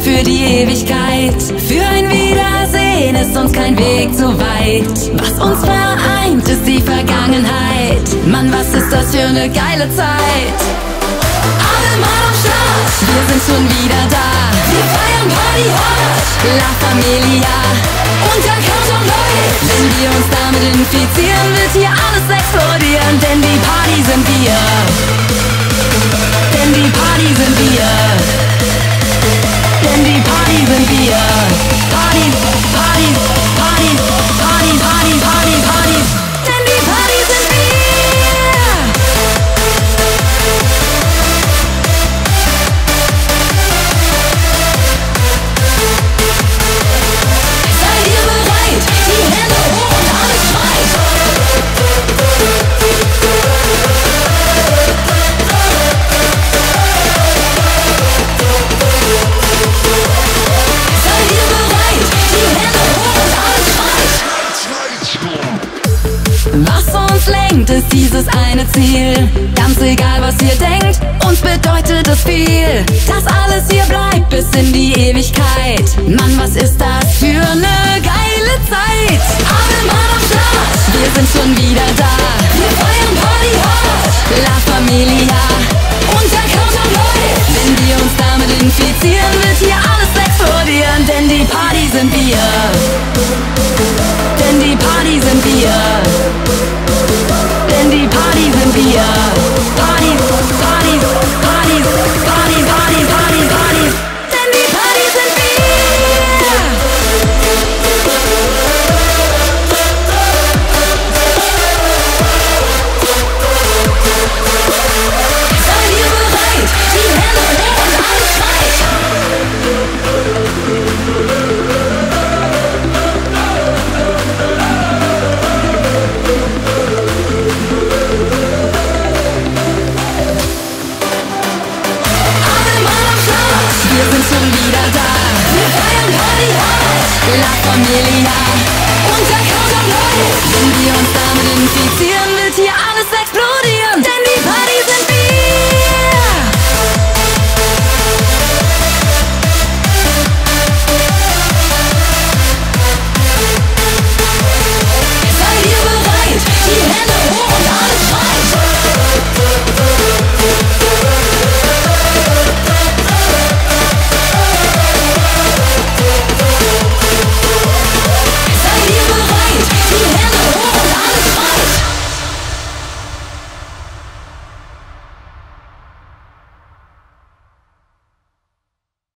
für die Ewigkeit. Für ein Wiedersehen ist uns kein Weg zu weit. Was uns vereint, ist die Vergangenheit. Mann, was ist das für eine geile Zeit. Alle mal am Start, wir sind schon wieder da. Wir feiern Party hard, La Familia. Und der Countdown läuft. Wenn wir uns damit infizieren, wird hier alles explodieren. Denn die Party sind wir. Denn die Party sind wir. Denn die Party sind wir. Party, Party, Party, Party, Party, Party, Party. Denn die Party sind wir. Seid ihr bereit? Die Hände hoch und alles schreit. Seid ihr bereit? Die Hände hoch und alles schreit. Was uns lenkt, ist dieses eine Ziel. Ganz egal, was ihr denkt, uns bedeutet es viel. Das alles hier bleibt bis in die Ewigkeit. Mann, was ist das für eine geile Zeit. Alle Mann am Start, wir sind schon wieder da. Wir feiern Party hard, La Familia.